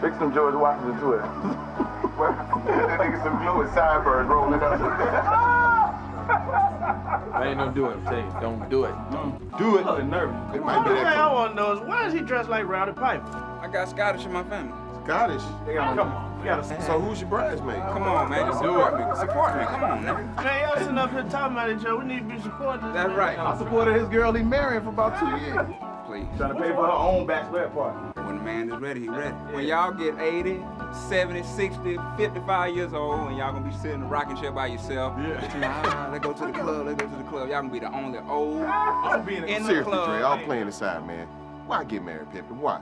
Fix some George Washington to it. That nigga some glue and sideburns rolling up. I ain't gonna do it, I'm telling you. Don't do it. Don't do it. I'm nervous. It might be One thing that I want to know is why is he dressed like Rowdy Piper? I got Scottish in my family. Scottish. Come on, you gotta. So who's your bridesmaid? Come on, man. Just support me. Support me. Come on, man. Man, y'all sitting up here talking about each other. We need to be supporting this. That's man. right. I supported his girl he married for about 2 years. Please. Trying to pay for her own bachelorette party. When the man is ready, he ready. When y'all get 80, 70, 60, 55 years old, and y'all gonna be sitting in a rocking chair by yourself. Yeah. Let's go to the club. Let's go to the club. Y'all gonna be the only old in the Seriously, club. Dre, all playing aside, man. Why get married, Pimpin'? Why?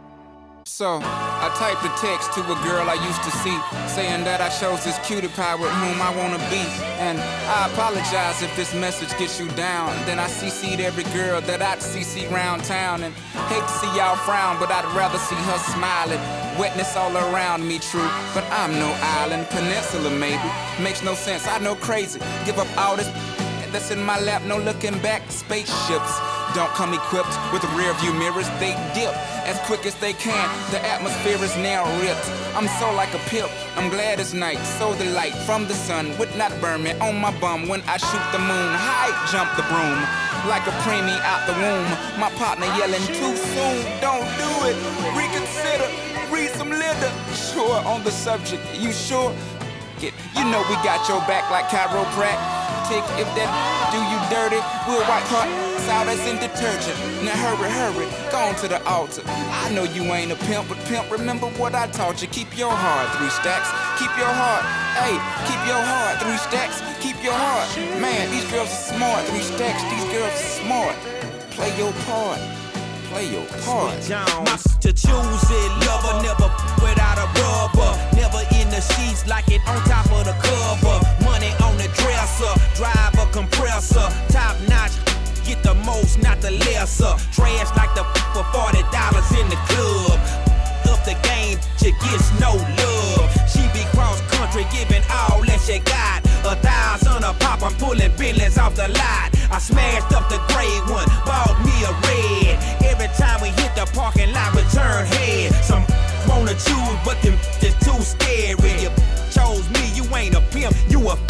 So, I typed a text to a girl I used to see, saying that I chose this cutie pie with whom I wanna be. And I apologize if this message gets you down. Then I CC'd every girl that I'd CC round town. And hate to see y'all frown, but I'd rather see her smiling. Wetness all around me, true, but I'm no island. Peninsula, maybe. Makes no sense, I know crazy. Give up all this that's in my lap, no looking back. Spaceships don't come equipped with rear view mirrors. They dip as quick as they can. The atmosphere is now ripped. I'm so like a pimp. I'm glad it's night. So the light from the sun would not burn me on my bum when I shoot the moon. High jump the broom like a preemie out the womb. My partner yelling too soon. Don't do it. Reconsider. Read some litter. Sure on the subject. You sure? You know we got your back like chiropractic. If that do you dirty, we'll wipe her out as in detergent. Now hurry, go on to the altar. I know you ain't a pimp, but pimp, remember what I taught you. Keep your heart, 3 stacks. Keep your heart, hey, keep your heart, 3 stacks. Keep your heart. Man, these girls are smart, 3 stacks. These girls are smart. Play your part. Play your part. To choose it, lover, never without a rubber. Never in the sheets, like it on top of the cover. Money on the dresser, drive a compressor. Top notch, get the most, not the lesser. Trash like the for $40 in the club. Up the game, she gets no love. She be cross country, giving all that she got. 1,000 a pop, I'm pulling billions off the lot. I smashed up the gray one, bought me a red. Every time we hit the parking lot, return head. Some wanna choose, but them just too scary. You chose me, you ain't a pimp, you a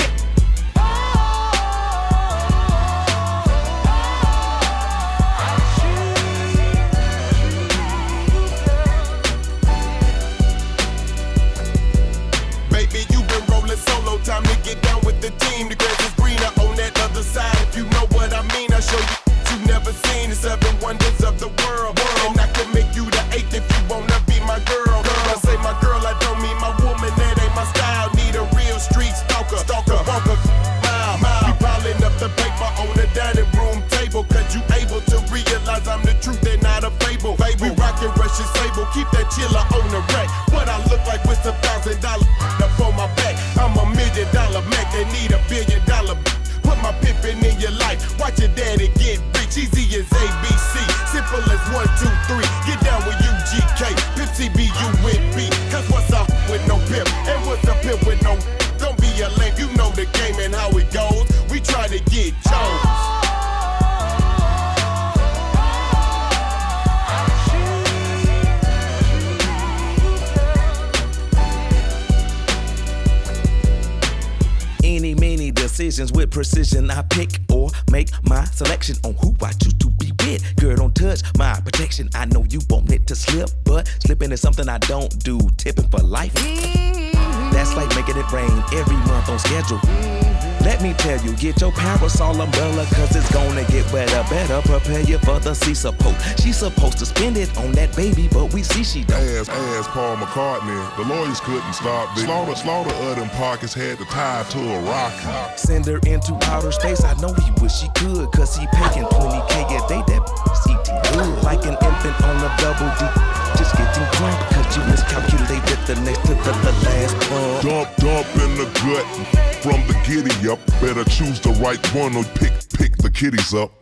Baby, you been rolling solo, time to get down with the team. The grass is greener on that other side, if you know what I mean. I show you you've never seen the 7 wonders of the world. And I can make you the 8th if you wanna be my girl. When I say my girl, I don't mean my woman, that ain't my style. Need a real street stalker, walker, mile. We piling up the paper on the dining room table, cause you able to realize I'm the truth and not a fable. We rockin' Russian Sable, keep that chiller on the rack. What I look like with some $1,000 up on my back. I'm $1 million Mac, they need $1 billion. Put my pimpin' in your life, watch your daddy get rich. Easy as ABC, simple as 1, 2, 3. Get down with UGK, Pimp CBU with B. Cause what's up with no pimp, and what's a pimp with no? Don't be a lame, you know the game and how it goes. We try to get Jones. Many decisions with precision. I pick or make my selection on who I choose to be with. Girl, don't touch my protection. I know you want it to slip, but slipping is something I don't do. Tipping for life. That's like making it rain every month on schedule. Let me tell you, get your parasol umbrella, cause it's gonna get wetter. Better prepare you for the sea support. She's supposed to spend it on that baby, but we see she don't. As Paul McCartney, the lawyers couldn't stop this. Slaughter of them pockets had to tie to a rock. Send her into outer space, I know he wish he could, cause he paying 20K a day, that eating good. Like an infant on a double D, just getting drunk, cause you miscalculated the next to the last pump. Dump in the gut from the giddy up. Better choose the right one or pick the kitties up.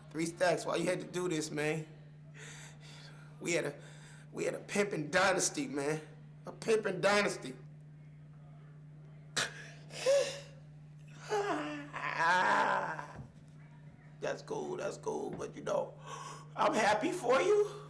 3 Stacks, why you had to do this, man? We had a pimpin' dynasty, man. A pimpin' dynasty. That's cool, but you know, I'm happy for you.